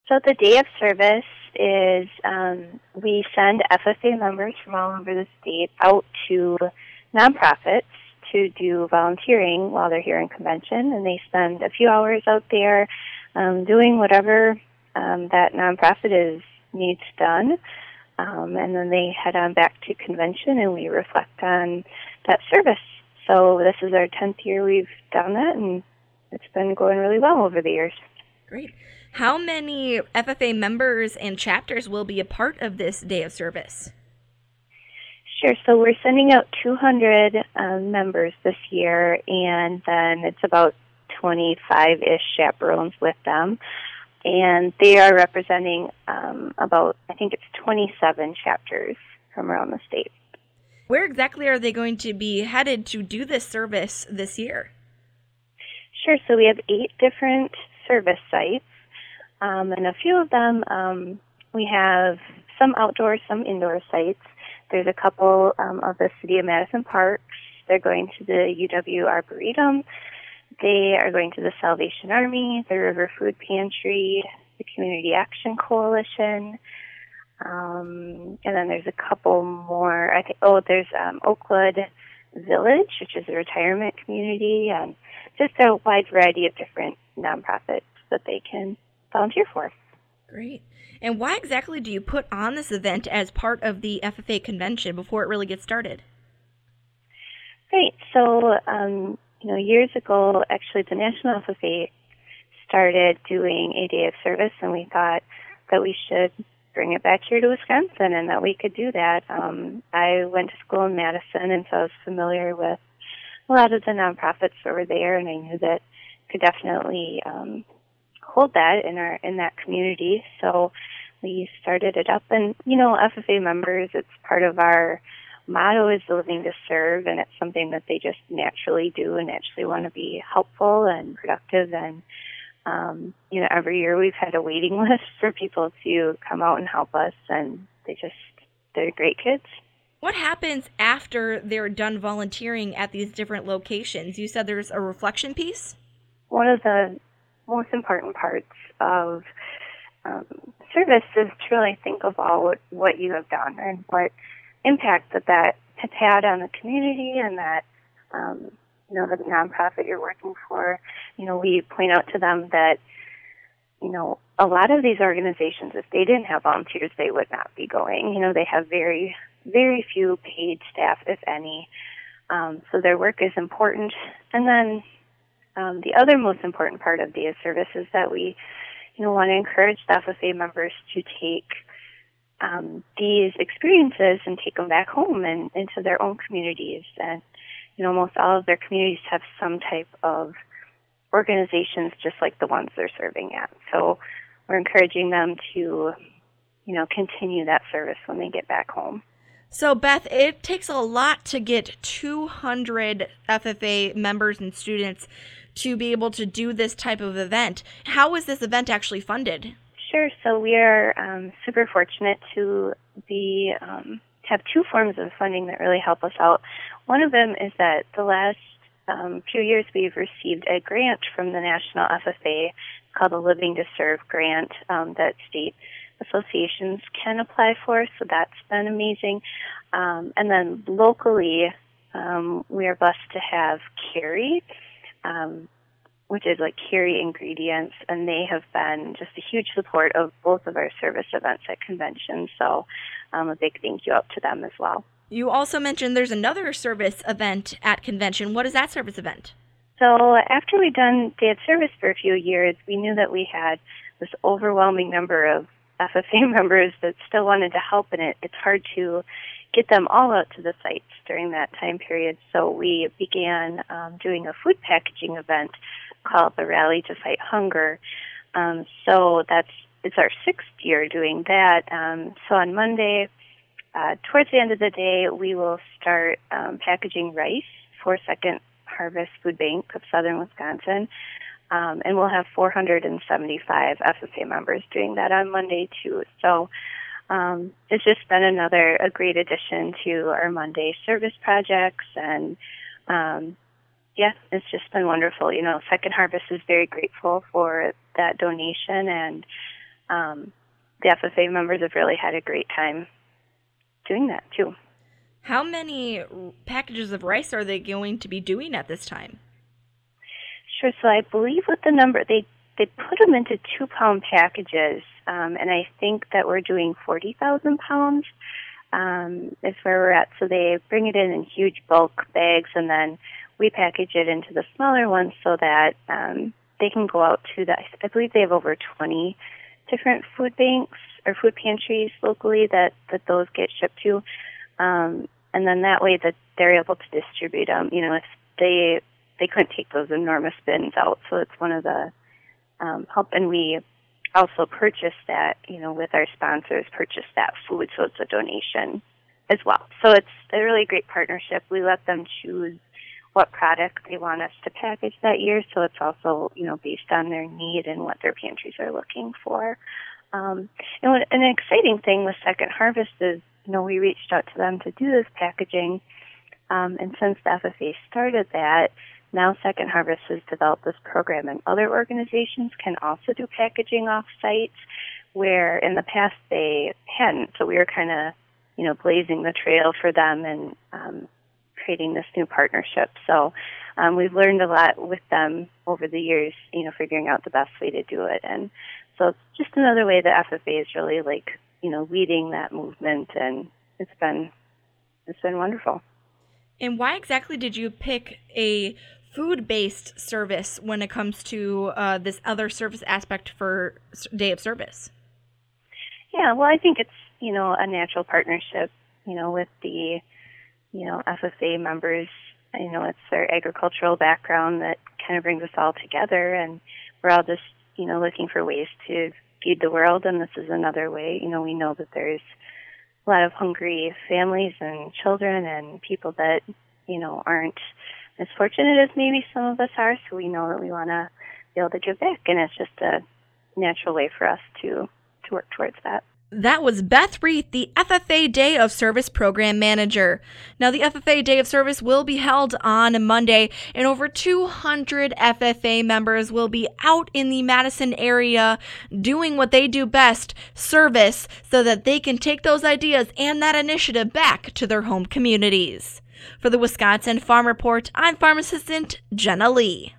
So the day of service is we send FFA members from all over the state out to nonprofits to do volunteering while they're here in convention, and they spend a few hours out there doing whatever that nonprofit needs done, and then they head on back to convention, and we reflect on that service. So this is our 10th year we've done that, and it's been going really well over the years. Great. How many FFA members and chapters will be a part of this day of service? Sure. So we're sending out 200 members this year, and then it's about 25-ish chaperones with them. And they are representing about, I think it's 27 chapters from around the state. Where exactly are they going to be headed to do this service this year? Sure. So we have 8 different service sites, and a few of them we have some outdoor, some indoor sites. There's a couple of the City of Madison parks. They're going to the UW Arboretum. They are going to the Salvation Army, the River Food Pantry, the Community Action Coalition, and then there's a couple more. There's Oakwood Village, which is a retirement community, and just a wide variety of different nonprofits that they can volunteer for. Great. And why exactly do you put on this event as part of the FFA convention before it really gets started? Right. So, years ago, actually, the National FFA started doing a day of service, and we thought that we should bring it back here to Wisconsin and that we could do that. I went to school in Madison, and so I was familiar with a lot of the nonprofits over there, and I knew that could definitely hold that in that community. So we started it up, and FFA members, it's part of our motto is living to serve, and it's something that they just naturally do and naturally want to be helpful and productive. And every year we've had a waiting list for people to come out and help us, and they're great kids. What happens after they're done volunteering at these different locations? You said there's a reflection piece? One of the most important parts of service is to really think about what you have done and what impact that has had on the community and that, the nonprofit you're working for. We point out to them that, a lot of these organizations, if they didn't have volunteers, they would not be going. They have very, very few paid staff, if any. So their work is important. And then the other most important part of Day of Service is that we, want to encourage the FFA members to take these experiences and take them back home and into their own communities. And, most all of their communities have some type of organizations just like the ones they're serving at. So we're encouraging them to, continue that service when they get back home. So, Beth, it takes a lot to get 200 FFA members and students to be able to do this type of event. How is this event actually funded? Sure. So we are super fortunate to have 2 forms of funding that really help us out. One of them is that the last few years we've received a grant from the National FFA called the Living to Serve grant that state associations can apply for, so that's been amazing. And then locally, we are blessed to have Carrie, which is like Carrie Ingredients, and they have been just a huge support of both of our service events at convention. So a big thank you out to them as well. You also mentioned there's another service event at convention. What is that service event? So after we'd done Day of Service for a few years, we knew that we had this overwhelming number of FFA members that still wanted to help, and it's hard to get them all out to the sites during that time period. So we began doing a food packaging event called the Rally to Fight Hunger. So it's our 6th year doing that. So on Monday, towards the end of the day, we will start packaging rice for Second Harvest Food Bank of Southern Wisconsin. And we'll have 475 FFA members doing that on Monday, too. So it's just been a great addition to our Monday service projects. And, it's just been wonderful. Second Harvest is very grateful for that donation. And The FFA members have really had a great time doing that too. How many packages of rice are they going to be doing at this time? Sure. So I believe with the number, they put them into 2-pound packages, and I think that we're doing 40,000 pounds is where we're at. So they bring it in huge bulk bags, and then we package it into the smaller ones so that they can go out to I believe they have over 20 different food banks or food pantries locally that those get shipped to. And then that way that they're able to distribute them. You know, if they couldn't take those enormous bins out. So it's one of the help. And we also purchase that, you know, with our sponsors, purchase that food. So it's a donation as well. So it's a really great partnership. We let them choose what product they want us to package that year. So it's also, you know, based on their need and what their pantries are looking for. And an exciting thing with Second Harvest is, you know, we reached out to them to do this packaging. And since the FFA started that, now Second Harvest has developed this program, and other organizations can also do packaging off-site, where in the past they hadn't. So we were kind of, you know, blazing the trail for them and creating this new partnership. So we've learned a lot with them over the years, you know, figuring out the best way to do it. And so it's just another way that FFA is really, like, you know, leading that movement, and it's been wonderful. And why exactly did you pick a food-based service when it comes to this other service aspect for Day of Service? Yeah, well, I think it's, you know, a natural partnership, you know, with the, you know, FFA members. You know, it's their agricultural background that kind of brings us all together, and we're all just, you know, looking for ways to feed the world, and this is another way. You know, we know that there's a lot of hungry families and children and people that, you know, aren't as fortunate as maybe some of us are, so we know that we want to be able to give back, and it's just a natural way for us to work towards that. That was Beth Reith, the FFA Day of Service Program Manager. Now, the FFA Day of Service will be held on Monday, and over 200 FFA members will be out in the Madison area doing what they do best, service, so that they can take those ideas and that initiative back to their home communities. For the Wisconsin Farm Report, I'm Farm Assistant Jenna Lee.